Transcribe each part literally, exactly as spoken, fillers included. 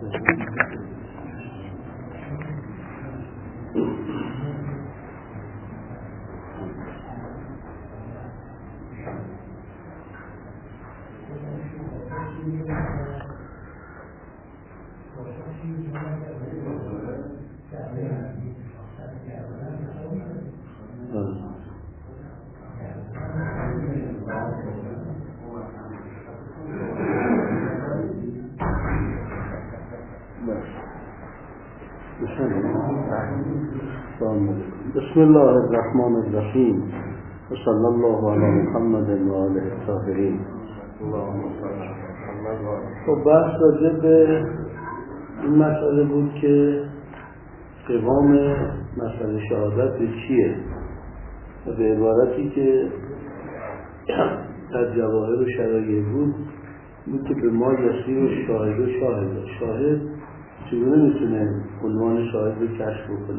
بسم الله الرحمن الرحیم و صلی الله علی محمد و آله الطاهرین. خب بحث راجع به این مسئله بود که قوام مسئله شهادت به چیه و به عبارتی که در جواهر و شرایع بود بود که به ما یسیر و شاهد و شاهد شاهد چگونه میتونه عنوان شاهد رو کشف بکنه.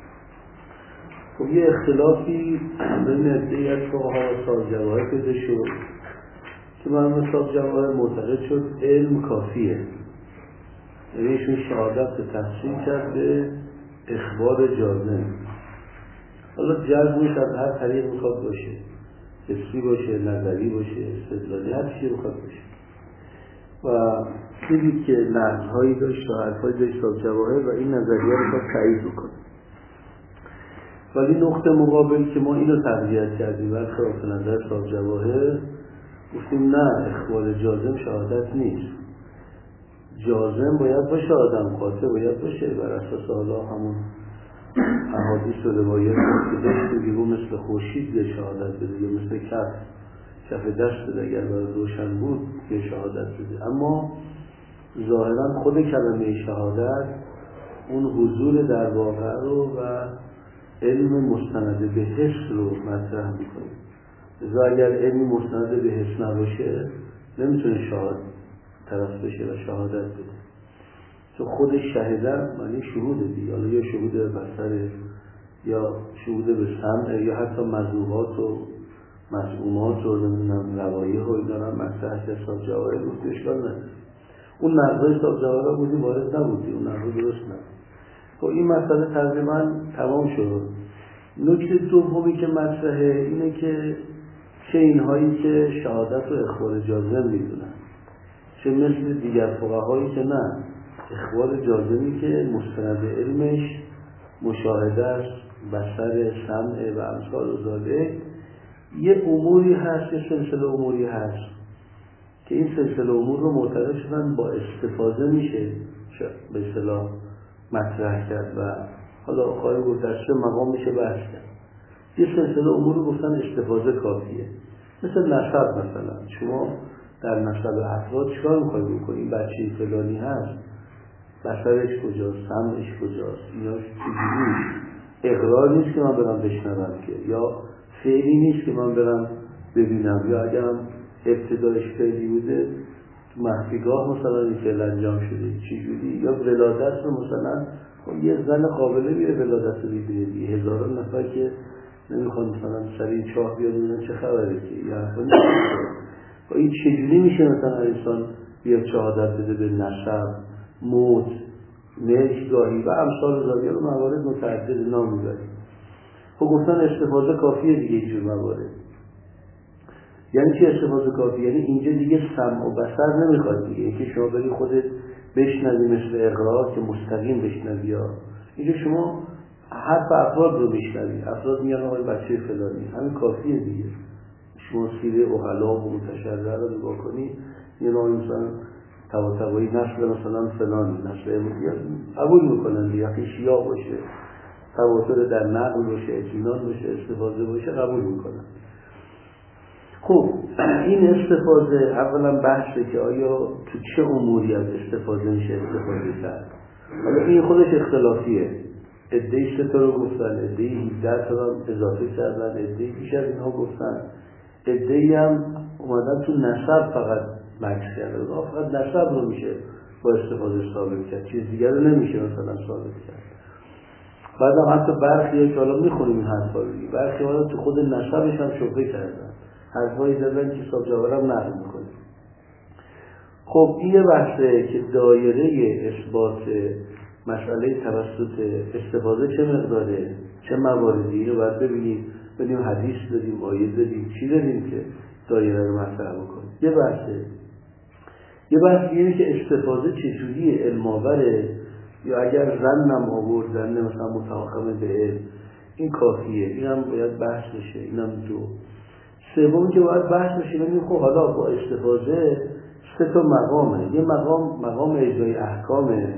خب یه اختلافی بین عده‌ای از فقها و صاحب جواهر پیدا شد که مرحوم صاحب جواهر معتقد شد علم کافیه، یعنی ایشون شهادت رو تفسیر کرد به اخبار جازم. حالا جزمش از هر طریق میخواد باشه، حسی باشه، نظری باشه، استدلالی، هر چیزی میخواد باشه. و دیدید که نقدهایی داشت و حرفایی داشت صاحب جواهر و این نظریه رو میخواد تایید بکنه. ولی نقطه مقابل که ما اینو تقویت کردیم و خلاف نظر صاحب جواهر گفتیم نه، اخبار جازم شهادت نیست. جازم باید باشه، آدم قاطع باید باشه، بر اساس حالا همون احادیث و روایات که داشت که مثل خورشید یه شهادت بده یا مثل کف کف دست بده اگر برای روشن بود یه شهادت بده. اما ظاهرا خود کلمه شهادت اون حضور در واقع رو و علم مستند به حس رو مطرح میکنه. لذا اگر علم مستند به حس نباشه نمیتونه شاهد طرف بشه و شهادت بده. چون خود شهادت معنی شهود دیگه، حالا یا شهود بصر یا شهود به سمع یا حتی مذوقات و مسئومات و نمیدونم روایه و اینا رو مطرح که صاحب جواهر بود اشکال نداره. اون نقضای صاحب جواهر بودی وارد نبودی، اون نقض درست نبود. خب این مسئله تقریبا تمام شد. نکته دومی که مطرحه اینه که چه اینهایی که شهادت و اخبار جازم میدونن، چه مثل دیگر فقهایی که نه، اخبار جازمی که مستند علمش مشاهده است، بصر، سمع و امثال و ذالک. یه اموری هست، یه سلسله اموری هست که این سلسله امور رو معتقد شدن با استفاده میشه به اصطلاح مطرح کرد و حالا خواهی گفت در چه مقام میشه بحث کرد. یه سلسله امور رو گفتن استفاده کافیه، مثل نسب. مثلا شما در نسب افراد چیکار میخواهی بکنی؟ بچه فلانی هست، بصرش کجاست، سمعش کجاست، اینا چجوری؟ اقرار نیست که من برم بشنوم که، یا فعلی نیست که من برم ببینم، یا اگرم ابتدایش فعلی بوده مخفیگاه مثلا این فعل انجام شده چجوری؟ یا ولادت رو مثلا یه زن قابله میره ولادت رو بگیره دیگه، هزاران نفر که نمیخوان مثلا سریع چاه بیاد ببینن چه خبره که یا حرفا نیست. این چجوری میشه مثلا انسان بیاد شهادت بده به نسب، موت، ملکگاهی و امثال زاویه رو موارد متعدد نام میبریم. خب گفتن استفاده کافیه دیگه اینجور موارد. یعنی چی استفاده کافی؟ یعنی اینجا دیگه سمع و بصر نمیخواد دیگه که شما بری خودت بشنوی مثل اقرار که مستقیم بشنوی. ها اینجا شما حرف افراد رو بشنوی، افراد میگن آقای بچه فلانی، همین کافیه دیگه. شما سیره اغلا و متشرع رو نگاه کنی، یه نوع مثلا تواتبایی نسل مثلا فلانی، نسل امروزی قبول میکنن دیگه، که شیعه باشه، تواتر در نقل باشه، اطمینان باشه، استفاده باشه، قبول میکنن. خب این استفاده اولا بحثه که آیا تو چه اموری از استفاده میشه استفاده کرد. حالا این خودش اختلافیه. عده‌ای سه تا رو گفتن، عده‌ای هفده تا رو اضافه کردن، عده‌ای بیش از اینها گفتن، عده‌ای هم اومدن تو نسب فقط مکس کردن. فقط نسب رو میشه با استفاده ثابت کرد، چیز دیگر رو نمیشه مثلا ثابت کرد. بعد هم حتی برخی که حالا میخونیم این حرفا رو دیگه، برخی حالا تو خود نسبش هم شبهه کردن، حرفایی زدن که صاحب جواهر هم نقل میکنه. خب این بحثه که دایره اثبات مسئله توسط استفاده چه مقداره، چه مواردی رو باید ببینیم، ببینیم حدیث داریم، آیه داریم، چی داریم که دایره رو مطرح بکنیم. یه بحثه. یه بحث اینه که استفاده چجوری علم‌آوره، یا اگر زنم آورد زن مثلا متعاقب به علم، این کافیه، این هم باید بحث بشه. این هم دو. سوم که باید بحث بشه ببینیم خب حالا با استفاده سه تا مقامه. یه مقام مقام اجرای احکامه،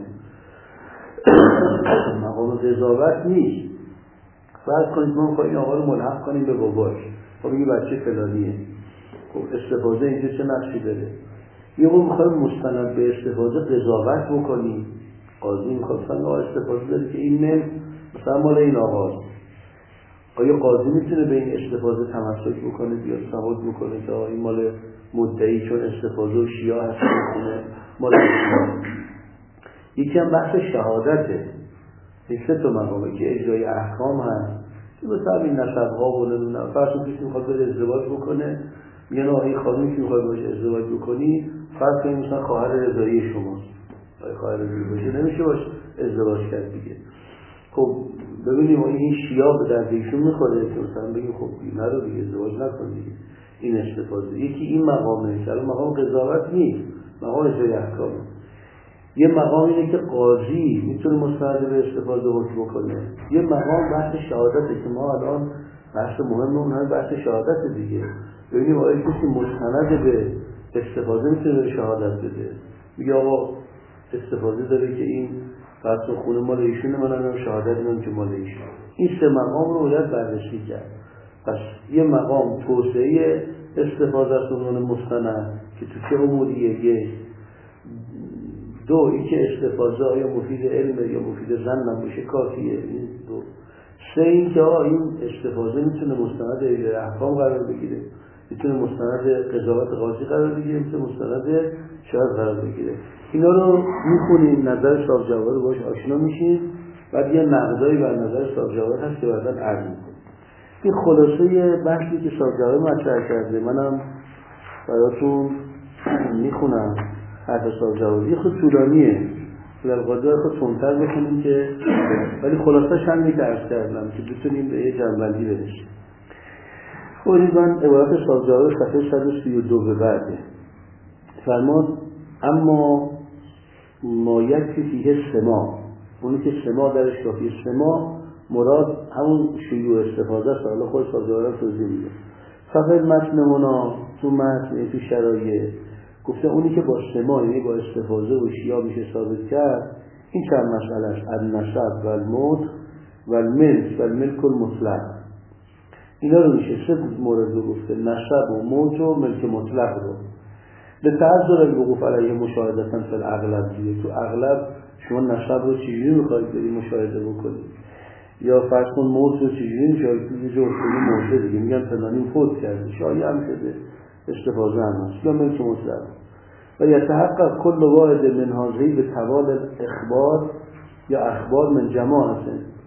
مقام قضاوت نیست. فرض کنید ما می‌خوایم آقا رو ملحق کنیم به باباش، خب این بچه فلانیه، خب استفاده اینجا چه نقشی داره؟ یه ما می‌خوایم مستند به استفاده قضاوت بکنیم، قاضی می‌خواد مثلا استفاده داره که این ملک مثلا مال این آقاست، آیا قاضی میتونه به این استفاده تمسک بکنه، بیاد ثبات بکنه که این مال مدعی چون استفاده و شیعه هست میتونه مال شیعه؟ یکی هم بحث شهادته. این سه تا مقامه که اجرای احکام هست که مثلا این نسب‌ها و نمیدونم فرض کنید میخواد بره ازدواج بکنه، میگن آقا این خانمی که میخواد باشه ازدواج بکنی، فرض کنید مثلا خواهر رضایی شماست، آقا خواهر رضایی باشه نمیشه باشه ازدواج کرد دیگه. خب ببینیم این شیعه به درد ایشون میخوره که مثلا بگیم خب این رو دیگه ازدواج نکن دیگه، این استفاده. یکی این مقامه که مقام قضاوت نیست، مقام اجرای احکامه. یه مقام اینه که قاضی میتونه مستند به استفاده حکم بکنه. یه مقام بحث شهادته که ما الان بحث مهم اون هم بحث شهادت دیگه. ببینیم آیا کسی مستند به استفاده میتونه به شهادت بده، میگه آقا استفاده داره که این فرض خونه مال ایشونه، منم شهادت میدم که مال ایشونه. این سه مقام رو باید بررسی کرد. پس یه مقام توسعه استفاده از عنوان مستند که تو چه اموریه، یک. دو اینکه استفاده آیا مفید علم یا مفید زن نباشه کافیه، این دو. سه اینکه آقا این استفاده میتونه مستند اجرای احکام قرار بگیره، میتونه مستند قضاوت قاضی قرار بگیره، میتونه مستند شاهد قرار بگیره. اینا رو میخونیم، نظر صاحب جواهر رو باش آشنا میشیم، بعد یه نقدایی بر نظر صاحب جواهر هست که بعداً عرض میکنیم. این خلاصه بحثی که صاحب جواهر مطرح کرده، منم براتون میخونم. حرف صاحب جواهر خود طولانیه، در قاضی خود تندتر بخونیم که ولی خلاصه همین که عرض کردم که بتونیم به یه جنبندی برسیم. خب من عبارت صاحب جواهر صفحه صد و سی و دو به بعده فرماد اما ما یکفی فیه سما، اونی که سما درش کافیه. سما مراد همون شیوع استفاده است. حالا خود صاحب جواهر توضیح میده. صفحه متن منا تو متن تو شرایط گفته اونی که با سما یعنی با استفاده و شیعه میشه ثابت کرد. این چند مسئله است: النسب و الموت و الملک و الملک المطلق. اینا رو میشه سه مورد رو گفته: نسب و موت و ملک مطلق رو. به تعذر الوقوف علیه مشاهدتاً فی الاغلب دیگه. تو اغلب شما نسب رو چجوری میخواید بری مشاهده بکنید، یا فرض کن موت رو چجوری میشاهد توی جو افتونی موته دیگه، میگن فلانی فوت کرده، شایع هم شده، استفاده هم هست، یا ملک مطلق. و یتحقق کل واحد من هذه به توال اخبار یا اخبار من جماعت.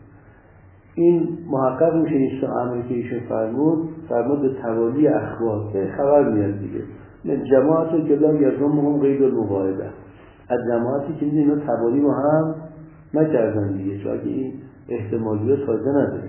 این محقق میشه این امری که ایشون فرمود فرمود به توالی اخبار که خبر میاد دیگه. من جماعت که لم یزمهم قید المقاعده، از جماعتی که اینا توالی با هم نکردن دیگه، چون اگه این احتمالیات تازه نداره.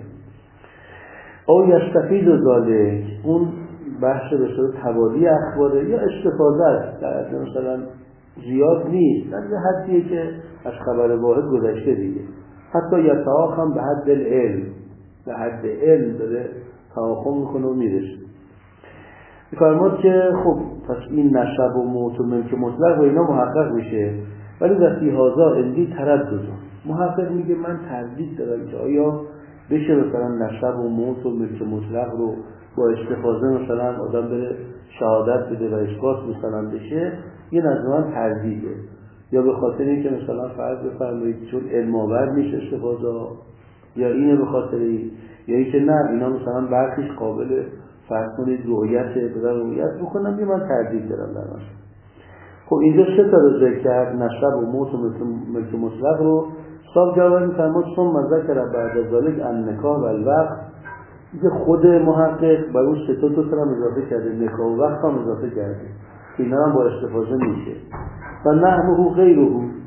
او یستفید ذالک، اون بحث به صورت توالی اخباره یا استفاده است، در مثلا زیاد نیست، در حدیه که از خبر واحد گذشته دیگه. حتی یتآخم به حد العلم، به حد علم داره تآخم میکنه و میرسه. میفرماد که خب پس این نسب و موت و ملک مطلق و اینا محقق میشه، ولی وقتی هازا اندی تردد، محقق میگه من تردید دارم که آیا بشه مثلا نسب و موت و ملک مطلق رو با استفاده مثلا آدم بره شهادت بده و اثبات مثلا بشه. یه نظران تردیده، یا به خاطر اینکه مثلا فرض بفرمایید چون علم آور میشه استفاده، یا اینه به خاطر این، یا اینکه نه اینا مثلا برخیش قابل فرض کنید رؤیت بدن رؤیت بکنم، یه من تردید دارم در مثلا. خب اینجا سه تا رو ذکر کرد: نسب و موت و ملک مطلق رو. صاحب جواهر می‌فرماد ثم ذکر بعد از ذلک النکاح و الوقت. اینکه خود محقق بر اون سه تا رو هم اضافه کرده، نکاح و وقت هم اضافه کرده. که اینا هم با استفاده میشه. و نحوه غیره،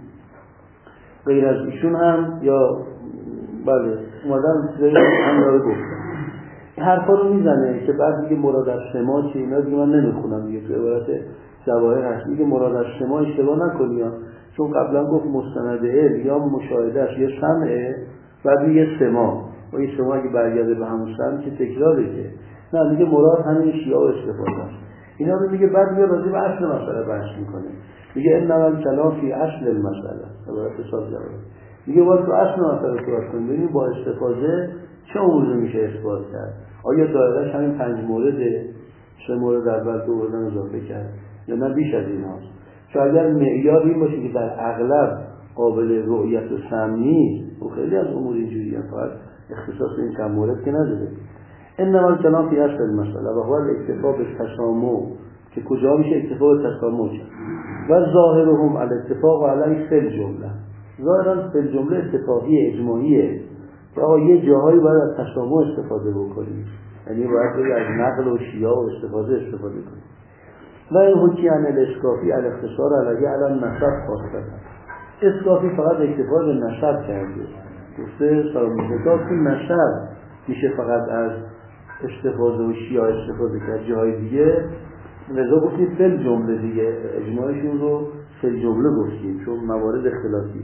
غیر از ایشون هم یا بله اومدن غیر هم داره گفتن این حرفا رو میزنه که بعد میگه مراد از سما چه اینا دیگه من نمیخونم دیگه، تو عبارت جواهر هست میگه مراد از سما اشتباه نکنی ها. چون قبلا گفت مستند علم یا مشاهده است یا سمعه، بعد میگه سما و این سما اگه برگرده به همون سمع که تکراره که نه، میگه مراد همین شیعه و استفاده است. اینا رو میگه بعد میگه راجع به اصل مسئله بحث میکنه، میگه انما الکلام فی اصل المسئله، عبارت حساب جواب میگه باید تو اصل مسئله صحبت کنیم، ببینیم با استفاده چه امور میشه اثبات کرد. آیا دایره‌اش همین پنج مورده، سه مورد اول دو بردن اضافه کرد یا نه بیش از این هاست؟ چون اگر معیار این باشه که در اغلب قابل رؤیت و سمع نیست و خیلی از امور اینجوریه، فقط اختصاص این چند مورد که نداره. انما الکلام فی اصل المسئله و هو الاکتفا بالتسامع، که کجا میشه اکتفا بالتسامع و ظاهرهم الاتفاق علیه فی الجمله، ظاهرا فی الجمله اتفاقی اجماعیه که آقا یه جاهایی باید از تسامع استفاده بکنیم، یعنی باید از نقل و شیعه و استفاده استفاده کنیم. و این حکی عن الاسکافی الاختصار علیه علی النسب خواستن، اسکافی فقط اکتفا به نسب کرده، گفته سلامتتا که نسب میشه فقط از استفاده و شیعه استفاده کرد، جاهای دیگه لذا گفتیم فل جمله دیگه، اجماعشون رو فل جمله گفتیم چون موارد اختلافی.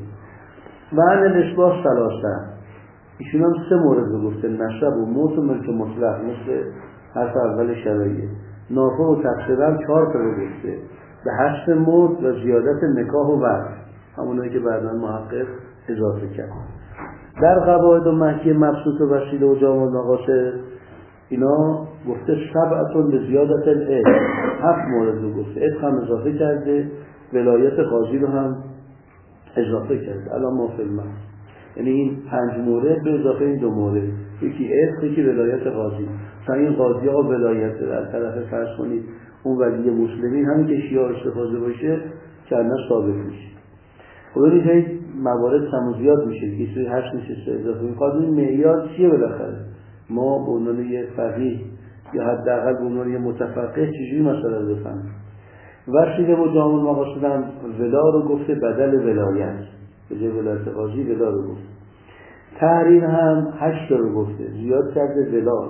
و عن الاشباه ثلاثه، ایشون هم سه مورد رو گفته، نسب و موت و ملک مطلق، مثل حرف اول شرایه. نافع و تقصیرم چهار تا رو گفته، به حذف موت و زیادت نکاح و وقت، همونایی که بعداً محقق اضافه کرد. در قواعد و محکی مبسوط و وسیله و جامع المقاصد اینا گفته سبعتون به زیادت العلم، هفت مورد رو گفته، عتق هم اضافه کرده، ولایت قاضی رو هم اضافه کرده. الان ما فی المحض، یعنی این پنج مورد به اضافه این دو مورد، یکی عتق یکی ولایت قاضی. تا این قاضی ها ولایت در طرف فرض کنید اون ولی مسلمین همین که شیعه استفاده باشه که الان ثابت میشه. خب این موارد کم و زیاد میشه دیگه، سوی هشت نشسته اضافه میخواد. این معیار چیه بالاخره؟ ما به عنوان یه فقیه یا حداقل به عنوان یه متفقه چجوری مسئله رو بفهمیم؟ ورشیده و جامع المقاصد هم ولا رو گفته بدل ولایت، به جای ولایت قاضی ولا رو گفته. تحریر هم هشت رو گفته، زیاد کرده ولا.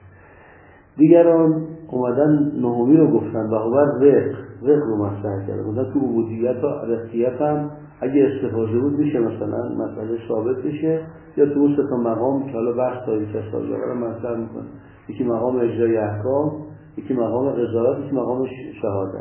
دیگران اومدن نهمی رو گفتن و هو رق، رق رو مطرح کردن. اومدن تو عبودیت و رقیت هم اگه استفاده بود میشه مثلا مسئله ثابت بشه، یا تو اون سه تا مقام که حالا بحث تاریخ سازی رو مطرح میکنه، یکی مقام اجرای احکام، یکی مقام قضاوت، یکی مقام شهادت.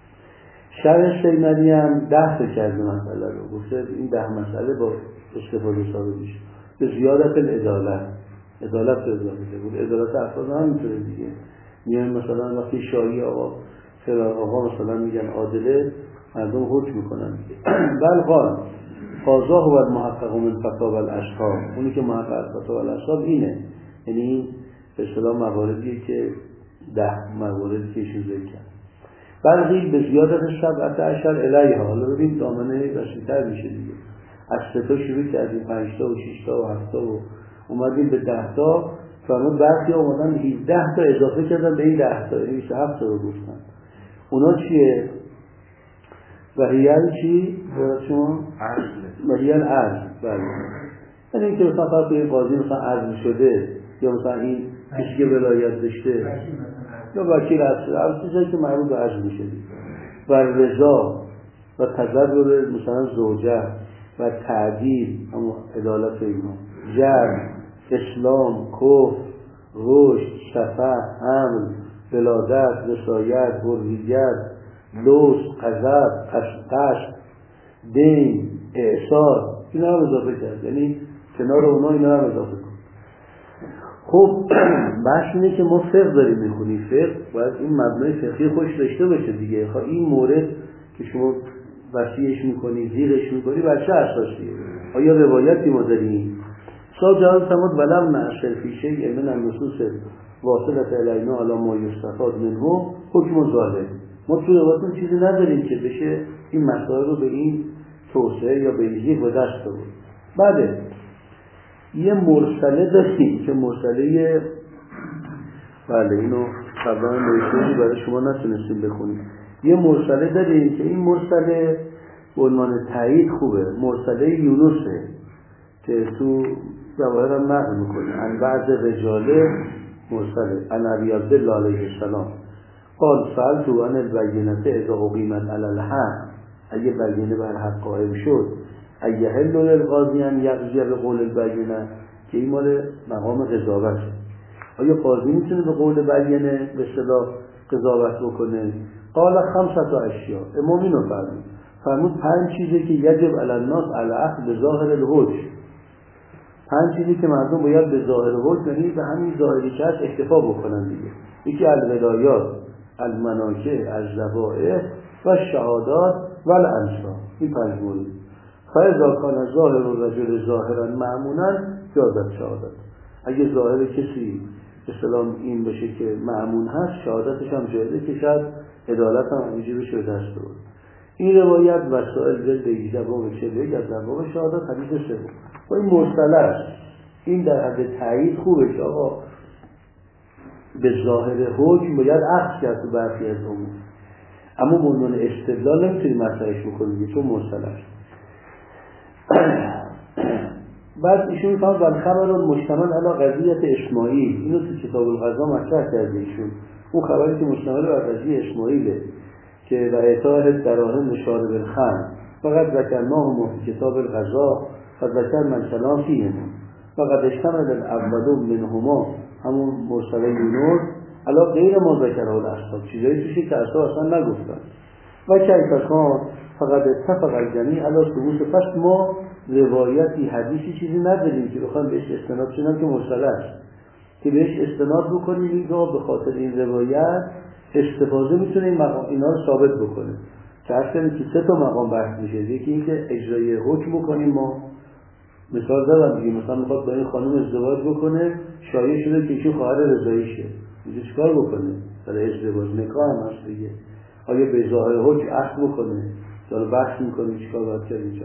شرح سیمری هم ده تا کرده مسئله رو، گفته این ده مسئله با استفاده ثابت میشه. به زیادت العدالت، عدالت رو اضافه بود، عدالت افراد هم اینطوره دیگه. میان مثلا وقتی شاهی آقا فلان آقا مثلا میگن عادله، مردم حکم میکنن دیگه. بل قال قاضا هو المحقق من فتاوی الاشخاص، اونی که محقق از فتاوی الاشخاص اینه، یعنی این به اصطلاح مواردیه که ده مواردی که ایشون ذکر کرد. بلقی به زیادت سبعت عشر الیها، حالا ببین دامنه وسیع‌تر میشه دیگه، از سه تا شروع کردیم، پنج تا و شش تا و هفت تا و اومدیم به ده تا، فرمود برخی اومدن هفده تا اضافه کردن به این ده تا، یعنی بیست و هفت تا رو گفتن. اونا چیه؟ وحیل چی؟ برای شما؟ وحیل عرض. بله، یعنی این که مثلا فرق به قاضی مثلا عرض شده، یا مثلا این کسی که ولایت داشته یا وکیل عرض، عرض چیزایی که مربوط به عرض میشه. و رضا و تضرر مثلا زوجه و تعدیل، اما عدالت اینا، جرم، اسلام، کفر، رشد، شفاعت، حمل، ولادت، وصایت، حریت، لوث، غضب، قشق، دین، اعصار، اینا هم اضافه کرد، یعنی کنار اونا اینا هم اضافه کن. خب بحث اینه که ما فقه داریم میخونیم، فقه باید این مبنای فقهی خوش داشته باشه دیگه. خب این مورد که شما وسیعش میکنی، زیرش میکنی، بر چه اساسیه؟ آیا روایتی ما داریم؟ صاحب جواب فرمود ولم نعشر فی شیء من النصوص واصلة الینا علی ما یستفاد منه حکم ظاهر. ما تو روایتون چیزی نداریم که بشه این مسائل رو به این توسعه یا به این به دست بود. بعد یه مرسله داریم که مرسله، بله اینو قبلا نوشته‌ای برای شما نتونستیم بخونیم، یه مرسله داریم که این مرسله به عنوان تایید خوبه، مرسله یونسه که تو جواهر هم نقل میکنه ان بعض رجاله مرسله ان ابی عبدالله علیه السلام قال سألتو عن البینة اذا اقیمت علی الحق، اگه بینه بر حق قائم شد ایحل للقاضی ان یقضی به قول البینه، که این مال مقام قضاوته، آیا قاضی میتونه به قول بینه به اصطلاح قضاوت بکنه؟ قال خمسة اشیاء، امام اینو فرمود فرمود پنج چیزی که یجب علی الناس الاخذ به ظاهر الحج، پنج چیزی که مردم باید به ظاهر حج، یعنی به همین ظاهری که هست اکتفا بکنن دیگه. یکی الولایات، المناکه، الذبائح و شهادات و الانصار، این پنج مورد. فاذا کان ظاهر الرجل ظاهرا مأمونا جازت شهادت، اگه ظاهر کسی اسلام این بشه که مأمون هست، شهادتش هم جایزه که شاید عدالت هم همینجوری بشه به دست بود. این روایت وسائل جلد هجده باب چهل و یک از باب شهادت حدیث سوم و این مرسله است. این در حد تایید خوبه که آقا به ظاهر حکم باید اخذ کرد تو برخی از امور، اما عنوان استدلال نمیتونی مطرحش بکنی چون مرسله است. بعد ایشون میفهمد والخبر مشتمل علی قضیه اسماعیل، اینو تو کتاب القضا مطرح کرده ایشون، اون خبری که مشتمل بر قضیه اسماعیله که و اعطاء دراهم شارب الخمر فقط ذکرناه ما فی کتاب القضا و ذکر من کلام فیه، فقط اشتمل الاول منهما همون مرسله یونس علا غیر ما ذکره الاصحاب، چیزایی توشی که اصحاب اصلا نگفتن. و کیف کان فقط اتفق الجمیع علی ثبوت، پس ما روایتی حدیثی چیزی نداریم که بخوام بهش استناد کنیم که مرسله است، که بهش استناد بکنیم اینجا به خاطر این روایت استفاده میتونه این مقام اینا رو ثابت بکنه. که اصلا که سه تا مقام بحث میشه، یکی این که اجرای حکم بکنیم، ما مثال زدم دیگه، مثلا میخواد با این خانم ازدواج بکنه، شایع شده که ایشون خواهر رضاییشه، اینجا چیکار بکنه؟ برای ازدواج نکاح هم هست دیگه، آیا به ظاهر حکم عقد بکنه؟ داره بحث میکنه چیکار باید کرد اینجا.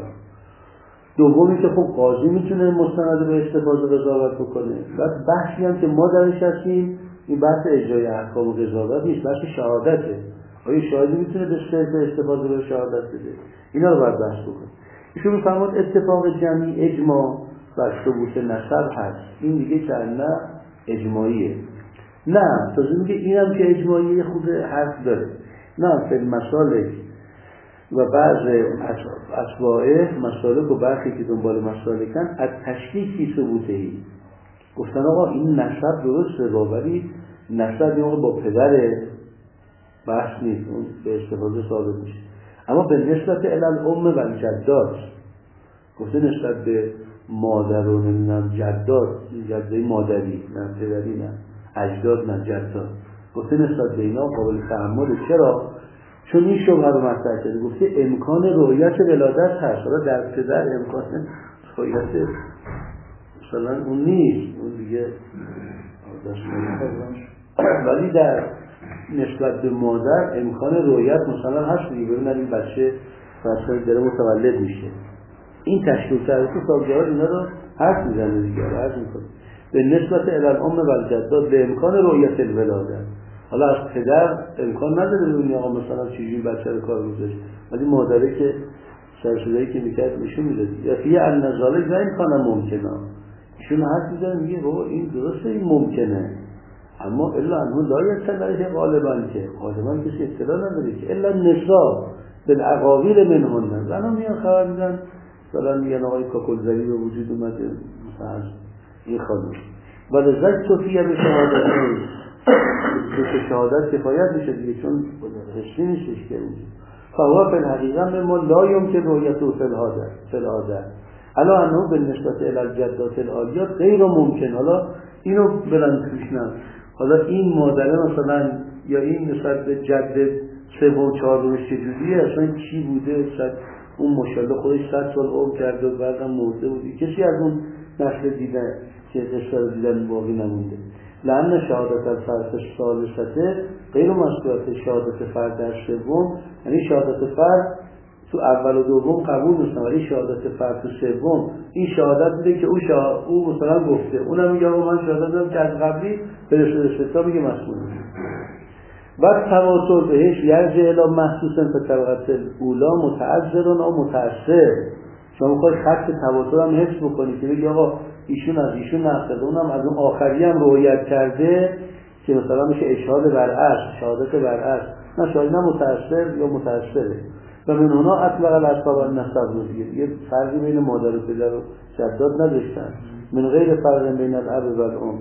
دومی که خب قاضی میتونه مستند به استفاده قضاوت بکنه. بعد بحثی هم که ما درش هستیم این بحث اجرای احکام و قضاوت نیست، بحث شهادته. آیا شاهدی میتونه به استفاده به شهادت بده؟ اینا رو باید بحث بکنه. ایشون میفرماد اتفاق جمعی اجماع و ثبوت نسب هست، این دیگه که نه اجماعیه. نه تازه میگه اینم که اجماعیه خود حرف داره. نه فی مسالک و بعض اسباعه مسالک و برخی که دنبال مسالکن از تشکیکی ثبوتهی گفتن آقا این نسب درسته، ولی نسب یا با پدر بحث نیست، اون به استفاده ثابت میشه. اما به نسبت الالام و الجدات گفته نسبت به مادر و نمیدونم جدات، جده مادری نه پدری نه اجداد نه جدات، گفته نسبت به اینا قابل تحمله. چرا؟ چون این شبهه رو مطرح کرده، گفته امکان رؤیت ولادت هست، حالا در پدر امکان رؤیت مثلا اون نیست، اون دیگه ولی در نسبت به مادر امکان رؤیت مثلا هست دیگه، ببینن این بچه مثلا داره متولد میشه. این تشکیل کرده که سابقه اینا رو حرف میزنه دیگه، حرف میکنه به نسبت الالام و الجدات به امکان رؤیت الولادت. حالا از پدر امکان نداره ببینی آقا مثلا چجوری بچه رو کار میذاره، ولی مادره که سرشدهی که میکرد نشون میده یا فیه النظاره و امکان ممکنه. ایشون حرف میزنه میگه بابا این درسته این ممکنه، اما الا انه لا یطلعه غالبا، که غالبا کسی اطلاع نداره که الا نساء بالاقاویل منهن. زنها میان خبر میدن مثلا میگن آقای کاکلزری به وجود اومده مثلا این خانم و لذت توفیه به شهادت به شهادت کفایت میشه دیگه، چون حسی نیستش که فهو فی الحقیقه به ما لا یمکن رؤیته فی الحاضر الا انه بالنسبت الی الجدات العالیات غیر ممکن. حالا اینو بلند پیشنم، حالا این مادره مثلا یا این نسبت به جد سوم و چهارمش چجوریه، اصلا چی بوده، صد اون ماشاءالله خودش صد سال عمر کرده و بعدم مرده بودی، کسی از اون نسل دیدن که قصه رو دیدن باقی نمونده. لأن شهادت الفرد ثالثه غیر مسئولیت شهادت فرد در سوم، یعنی شهادت فرد تو اول و دوم قبول نیست، ولی شهادت فرد تو سوم این شهادت میده که او شا... او مثلا گفته، اونم میگه من شهادت دادم که از قبلی به رسول ستا میگه مسئول. و تواتر بهش یرجع الی محسوسا به طبقت اولا متعذر و متأثر. شما میخواید خط تواتر هم حفظ بکنید که بگی آقا ایشون از ایشون نقل، اونم از اون آخری هم روایت کرده که مثلا میشه اشهاد بر اصل، شهادت بر اصل، نه شاید نه متأثر یا متأثره. و من اونا اطلق الاصحاب النسب رو دیگه یه فرقی بین مادر و پدر و جداد نداشتن، من غیر فرق بین الاب و الام.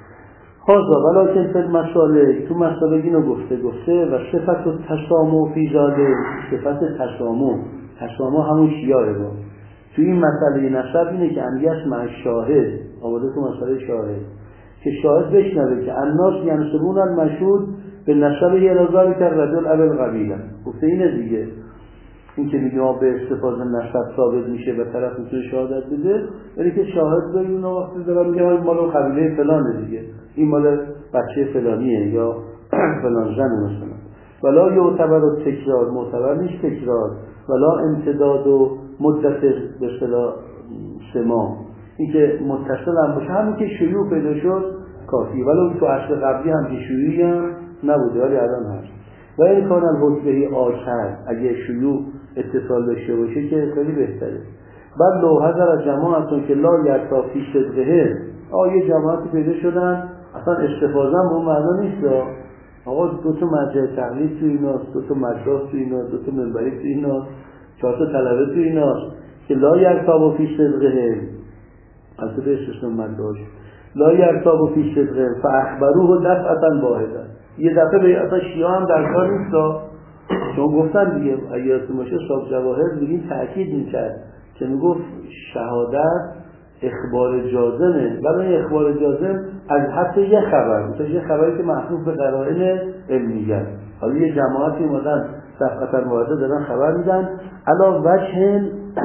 حاضر ولیکن فی المسالک، تو مسالک اینو گفته گفته و صفت تسامح فی ذالک، صفت تسامح، تسامح همون شیاره با تو این مسئله نسب اینه که انگیش مع شاهد آورده تو مسئله شاهد که شاهد بشنوه که الناس ینسبون المشهود به نسبه الازار که رجل اول قبیله. گفته اینه دیگه، این که میگه ما به استفاده نسب ثابت میشه و طرف میتونه شهادت بده، ولی که شاهد داره اون وقتی دارن میگه این مال قبیله فلانه دیگه، این مال بچه فلانیه یا فلان زن مثلا. ولا یعتبر تکرار، معتبر نیست تکرار، ولا امتداد و مدت به اصطلاح سما، این که متصل هم باشه، همون که شیوع پیدا شد کافی، ولی تو اصل قبلی هم که شیوعی هم نبوده ولی الان هست. و این کان الحکمهی آکر، اگه شیوع اتصال داشته باشه که خیلی بهتره. بعد لو حضر جماعتون که لا یرتا فی صدقه، آه یه جماعتی پیدا شدن اصلا استفاده هم به اون معنا نیست، آقا دو تا مرجع تقلید تو ایناست، دو تا مجراح تو ایناست، دو تا منبری تو ایناست، چهار تا طلبه تو ایناست که لا یرتاب فی صدقه، البته به استثناء مداش لا یرتاب فی صدقه فاخبروه دفعتا واحده، یه دفعه به اصلا شیعه هم در کار نیست، چون گفتن دیگه ایاتون باشه صاحب جواهر بگین تأکید میکرد که میگفت شهادت اخبار جازمه، ولی اخبار جازم از حتی یه خبر، مثلا یه خبری که محفوظ به قرائن علمیه. حالا یه جماعتی اومدن صفحه واحده دارن خبر میدن علا وجه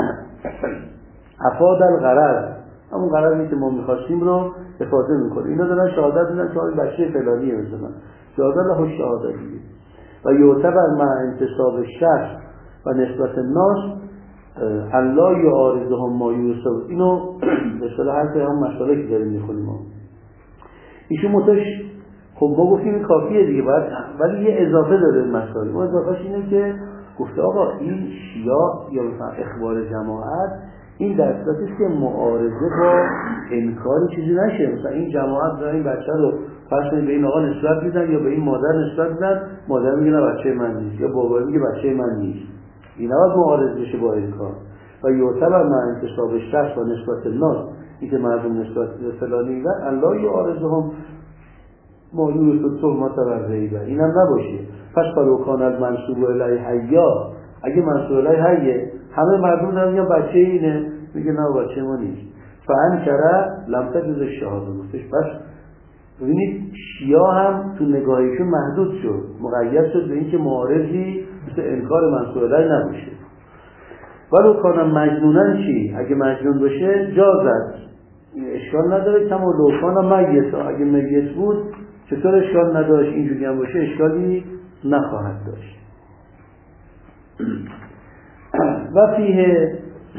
افاد الغرض، همون غرضی که ما میخواستیم رو افاده میکنه. اینا دارن شهادت میدن که این بچه فلانیه مثلا، شهادت له شهادتیه. و یعتبر مع انتصاب شخص و نسبت ناس الله یعارضهم ما یوسف، اینو به اصطلاح حرف هم مسئله که داریم میخونیم ما ایشون متش. خب ما گفتیم این کافیه دیگه، باید ولی یه اضافه داره این مسئله. ما اضافهش اینه که گفته آقا این شیعه یا مثلا اخبار جماعت این در صورتی است که معارضه با انکار چیزی نشه، مثلا این جماعت داره این بچه رو فرض کنید به این آقا نسبت میدن یا به این مادر نسبت میدن، مادر میگه نه بچه من نیست، یا بابا میگه بچه من نیست، این نباید معارض بشه با انکار. و یعتبر مع انتصاب شخص و نسبت الناس، این که مردم نسبت به فلانی میگن الله یعارضهم ما یوسف تهمت و ریبه، اینم نباشه. پس فلو کان المنسوب الیه حیا، اگه منسوب الیه حیه همه مردم دارن میگن بچه اینه، میگه نه بچه ما نیست، فانکر لم تجوز الشهاده. گفتش پس ببینید شیعه هم تو نگاهشون محدود شد، مقید شد به اینکه معارضی مثل انکار منسوب الیه نباشه. ولو کان مجنونن چی؟ اگه مجنون باشه جازت، اشکال نداره. کما لو کان میت، اگه میت بود چطور اشکال نداشت، اینجوری هم باشه اشکالی نخواهد داشت. و فیه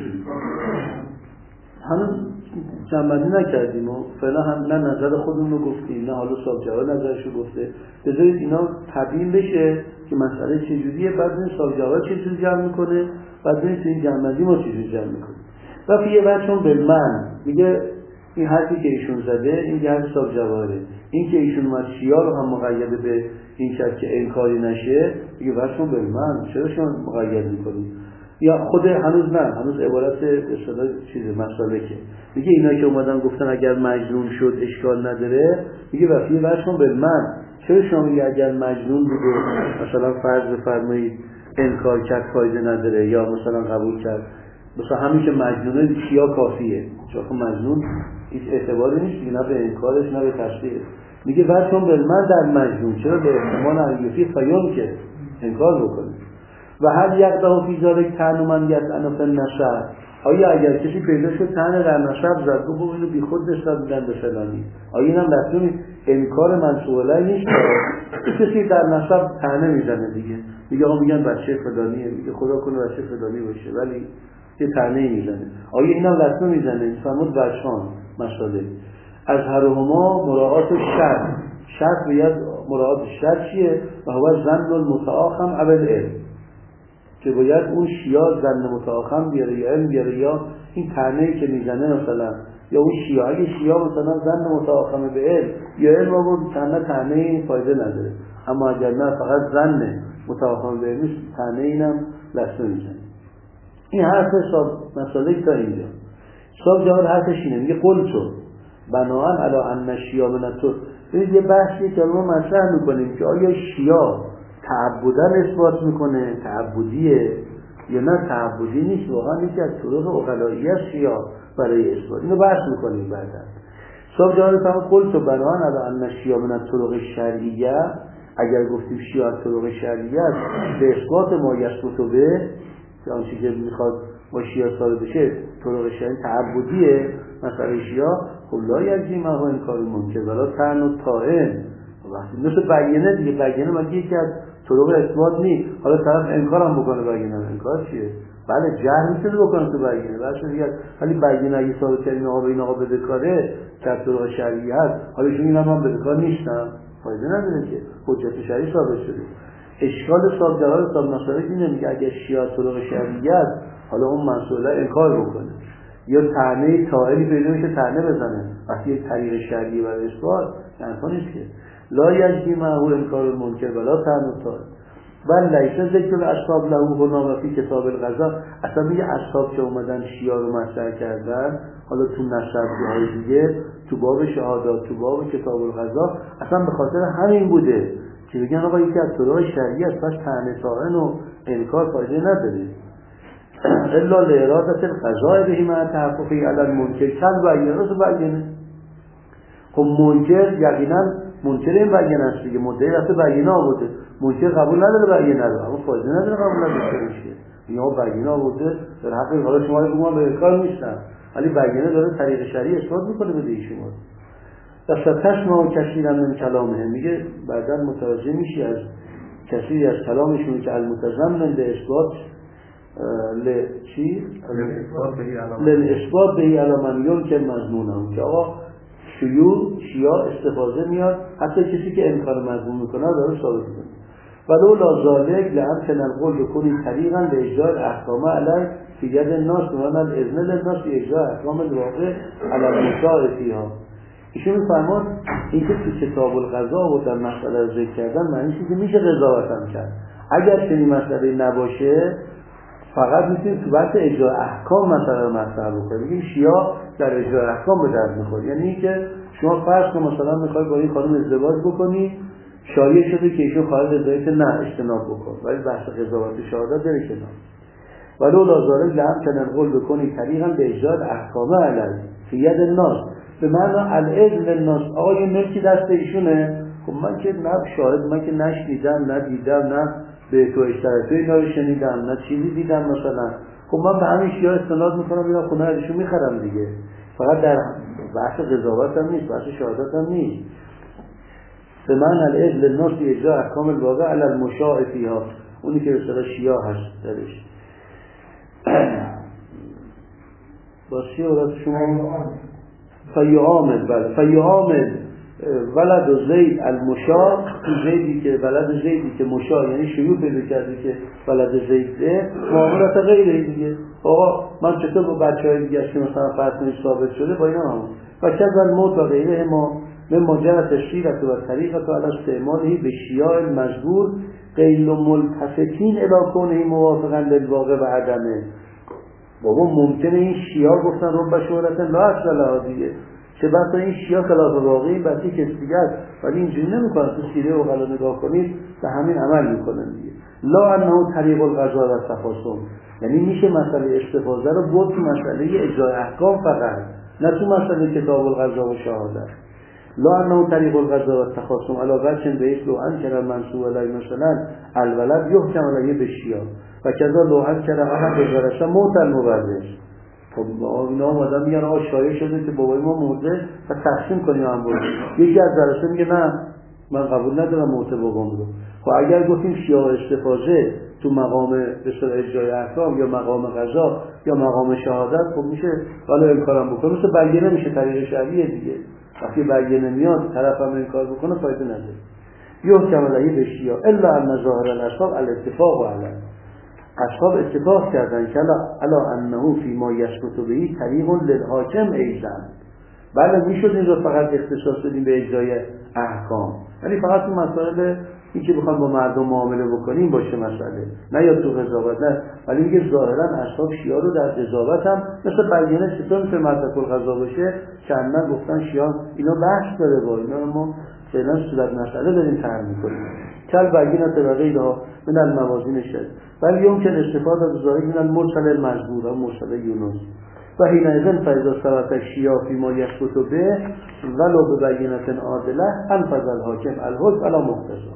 هنوز جمعی نکردیم و فعلا هم نه نظر خودمون رو گفتیم نه حالا صاحب جواد نظرش رو گفته، بذارید اینا تبیین بشه که مسئله چجوریه، بعد این صاحب جواد چجوری جمع میکنه، بعد این این جمعی ما چجوری جمع میکنه. و فیه بچون بالمن، میگه این حرفی که ایشون زده این حرف صاحب جواده، این که ایشون اومد شیعه رو هم مقید به این شرط که انکاری نشه، میگه بچون بالمن، چرا شما مقید میکنید؟ یا خود هنوز نه، هنوز عبارت اصطلاح چیز مسئله که میگه اینا که اومدن گفتن اگر مجنون شد اشکال نداره، میگه وفیه بچون بالمن، چرا شما میگه اگر مجنون بود و مثلا فرض بفرمایید انکار کرد فایده نداره یا مثلا قبول کرد، مثلا همین که مجنونه شیعه کافیه، چون مجنون هیچ اعتباری نیست نه به انکارش نه به تصدیقش. میگه بچون بالمن در مجنون، چرا به احتمال عیوفی فیون که انکار بکنه. و هر یقدها فی ذالک طعن من یطعن فی النسب، آیا اگر کسی پیدا شد طعن در نسب زد گفت اینو بی خود نسبت میدن به فلانی، آیا اینم لزومی انکار منسوب الیه نیست؟ کسی در نسب طعنه میزنه دیگه، میگه آقا میگن بچه فلانیه، میگه خدا کنه بچه فلانی باشه ولی یه طعنه میزنه، آیا اینم لزومی میزنه؟ فرمود بچه‌ان مسئله از هر هما مراعات شرط، شرط باید مراد شرط چیه؟ و هو ظن المتآخم او العلم، که باید اون شیعه ظن متآخم بیاره یا علم بیاره، یا این طعنه‌ای که میزنه مثلا، یا اون شیعه اگه شیعه مثلا ظن متآخم به علم یا علم آورد طعنه طعنه این فایده نداره، اما اگر نه فقط ظن متآخم به علم طعنه اینم لسه میزنه. این حرف صاحب مسئله تا اینجا. صاحب جواب حرفش اینه، میگه قل تو بناهن علا ان شیعه منتو. ببینید یه بحثی که ما مطرح میکنیم که آیا شیعه تعبدن اثبات میکنه، تعبدیه یا نه تعبدی نیست، واقعا یکی از طرق عقلایی است شیعه برای اثبات. اینو بحث میکنیم بعدا. صاحب جواب فرمود قل تو بناهن علا ان شیعه من الطرق الشرعیه، اگر گفتیم شیعه از طرق شرعیه است به اثبات ما یثبت به که آنچه که میخواد با شیعه ثابت بشه طرق شرعی تعبدیه، مثلا شیعه خب لا یجزی ما هو انکار منکر ولا طعن و طاعن، وقتی مثل بیانه دیگه، بیانه مگه یکی از طرق اثبات نیست، حالا طرف انکار هم بکنه بیانه، انکار چیه؟ بله جهل میتونه بکنه تو بیانه، بله دیگه، ولی بیانه اگه ثابت کردین آقا به این آقا بدهکاره که از طرق شرعی هست، حالا چون اینا هم بدهکار نیستن فایده نداره که حجت شرعی ثابت شده. اشکال صاحب جواب صاحب مسئله اینه، میگه اگه شیعه طرق شرعی است، حالا اون مسئله انکار بکنه یا طعنه طائلی پیدا میشه طعنه بزنه، وقتی یک طریق شرعی برای اثبات انسان نیست که لا یجزی معه انکار المنکر ولا طعن الطاعن بل لیس ذکر الاصحاب له هنا و فی کتاب القضا. اصلا میگه اصحاب که اومدن شیعه رو مطرح کردن، حالا تو نسب‌های دیگه، تو باب شهادات، تو باب کتاب القضا، اصلا به خاطر همین بوده که بگن آقا یکی از طرق شرعی است، پس طعن طاعن و انکار فایده نداره. الا لارادت القضاء به مع تحققی علی المنکر کل بیانه رو بیانه. خب منکر یقینا منکر این بیانه است دیگه، مدعی رفته بیانه آورده، منکر قبول نداره بیانه رو، اما فایده نداره قبول نداره شه. یا بیانه آورده در حق حالا شما رو ما به کار نیستن، ولی بیانه داره طریق شرعی اثبات میکنه به دی شما. دست تسمع و کثیرا من کلامه، میگه بعدا متوجه میشی از کثیری از کلامشون که المتضمن به اثبات ل چی؟ للاثبات به علی من ینکر مضمونه، که آقا شیوع شیعه استفاده میاد حتی کسی که انکار مضمون میکنه داره ثابت میکنه. ولو لا ذالک لامکن القول بکنی طریقا لاجرای الاحکام علی فی ید الناس و من اذن للناس اجرای احکام الواقع علی المشاع فیها. ایشون میفرماد این که تو کتاب القضا و در مسئله ذکر کردن معنیش که میشه قضاوت هم کرد. اگر چنین مسئله نباشه فقط میتونیم تو بحث اجرای احکام مثلا رو مطرح بکنیم، بگیم شیعه در اجرای احکام به درد میخوره. یعنی که شما فرض کن مثلا میخوای با این خانم ازدواج بکنی، شایع شده که ایشون خواهد رضایت نه اجتناب بکن، ولی بحث قضاوت شهادت داره کنار. ولو لا ذالک لامکن القول بکنی طریقا به اجرای احکام علی فی ید الناس، به معنی الاذن للناس، آقا این ملکی دست ایشونه، خب من که نه شاهد، من که نشنیدم نه دیدم نه به تو اشتراکی اینا رو شنیدم نه چیزی دیدم مثلا، خب من به همین شیعه استناد میکنم میرم خونه ازشون میخرم دیگه. فقط در بحث قضاوت هم نیست، بحث شهادت هم نیست. به معنی الاذن للناس اجرا احکام الواقع علی المشاع فیها، اونی که اصطلاح شیعه هست درش. باشه ولد شما فیعامل بله فیعامل ولد و زید المشاع، زیدی که ولد زیدی که مشاع یعنی شیوع پیدا کرده که ولد زیده معاملت غیره دیگه. آقا من چطور با بچه های دیگه که مثلا فرض کنید ثابت شده با اینا همون و کذ الموت و غیره ما من مجرد تشریرت و طریقت و علی استعمالی به شیاع المجبور غیر ملتفتین الی کونه موافقا للواقع و عدمه. بابا ممکنه این شیعه گفتن رب شهرتن لا اصل لها دیگه، چه بسا این شیعه خلاف واقعی بسی کسی دیگه است، ولی اینجوری نمیکنن. تو سیره و غلا نگاه کنید به همین عمل میکنن دیگه. لا انه طریق القضا و تفاصم، یعنی میشه مسئله استفاده رو بود تو مسئله اجرای احکام فقط، نه تو مسئله کتاب القضا و شهادت. لا انه طریق القضا و تفاصم علاوه چند به اسلو ان کنن منصوب علی مثلا الولد یحکم علیه به شیعه و کذا لو ان کنن احد بزرشن موت المورث. خب اینا اومدن میگن آقا شایع شده که بابای ما مرده و تقسیم کنیم هم بود. یکی از درسته میگه نه من قبول ندارم موت بابام رو. خب اگر گفتیم شیعه استفاده تو مقام به اصطلاح اجرای احکام یا مقام قضا یا مقام شهادت، خب میشه ولی انکارم بکنه، مثل بیانه میشه طریق شرعیه دیگه. وقتی بیانه میاد طرف هم این کار بکنه فایده نداره. یحکم علیه به شیعه الا ان ظاهر الاصحاب الاتفاق و علیه. اصحاب اتفاق کردن که الا انه فی ما یثبت به طریق للحاکم ایضا. بله میشد این رو فقط اختصاص بدیم به اجرای احکام، ولی فقط اون مسائل این که بخوام با مردم معامله بکنیم باشه مسئله، نه یا تو قضاوت نه. ولی میگه ظاهرا اصحاب شیعه رو در قضاوت هم مثل بیانه چطور میتونه مطلق القضا باشه که اندن گفتن شیعه اینا بحث داره با اینا ما فعلا صورت مسئله داریم طرح میکنیم کل بیانه و غیرها من الموازین شد. ولی اون که استفاده از ظاهر من المرسل المزبور و مرسل یونس و حینئذ فاذا ثبت الشیعه فيما یثبت به ولو ببینة عادله انفذ الحاکم الحکم علی مقتضا.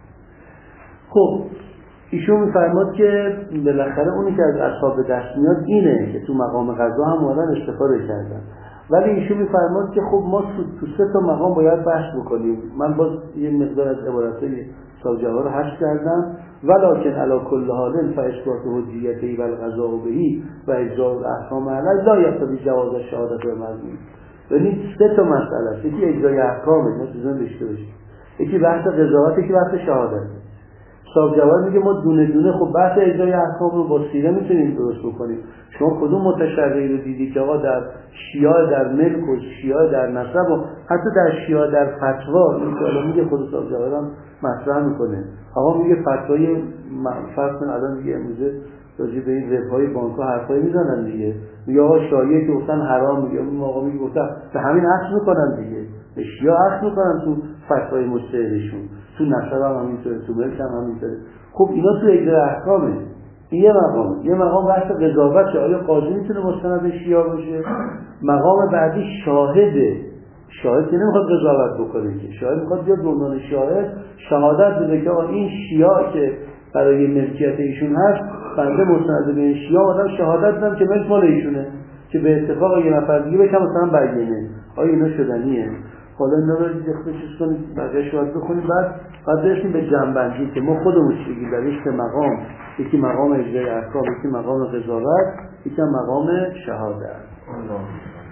خب ایشون میفرماد که بالاخره اونی که از اصحاب دست میاد اینه که تو مقام قضا هم اومدن استفاده کردن، ولی ایشون میفرماد که خب ما تو سه تا مقام باید بحث بکنیم. من باز یه مقدار از عبارتای صاحب جواهر رو حذف کردم. ولکن علی کل حال فاثبات حجیته و القضاء به و اجرای الاحکام علی لا یقتضی جواز الشهادت و مذموم. یعنی سه تا مسئله است، یکی اجرای احکامه ما چیزا داشته باشیم، یکی بحث قضاوت، یکی بحث شهادت. صاحب جواهر میگه ما دونه دونه خب بحث اجرای احکام رو با سیره میتونیم درست بکنیم. شما کدوم متشرعی رو دیدی که آقا در شیعه در ملک و شیعه در نسب و حتی در شیعه در فتوا، این که الان میگه خود صاحب جواهر هم مطرح میکنه، آقا میگه فتوای فرض کن الان میگه امروزه راجع به این ربای بانک ها حرفایی میزنن دیگه، میگه آقا شایعه که گفتن حرام، میگه اون آقا میگه گفتن به همین عکس میکنن دیگه، به شیعه عکس میکنن تو فتوای مجتهدشون، تو نسب هم همینطوره، تو ملک هم همینطوره. خب اینا تو اجرای احکامه. این یه مقام، یه مقام بحث قضاوت که آیا قاضی میتونه مستند شیعه باشه. مقام بعدی شاهده. شاهد که نمیخواد قضاوت بکنه که شاهد میخواد بیاد به عنوان شاهد شهادت بده که این شیعه که برای ملکیت ایشون هست بنده مستند به این شیعه آدم شهادت دادم که ملک مال ایشونه، که به اتفاق یه نفر دیگه بکنم مثلا بیانه. آیا اینا شدنیه؟ حالا اینا رو چیز کنید بقیه شاید بخونید. بعد بعد برسیم به جنبندی که ما خودمون چی بگیم در یک مقام، یکی مقام اجرای احکام، یکی مقام قضاوت، یکی مقام شهادت.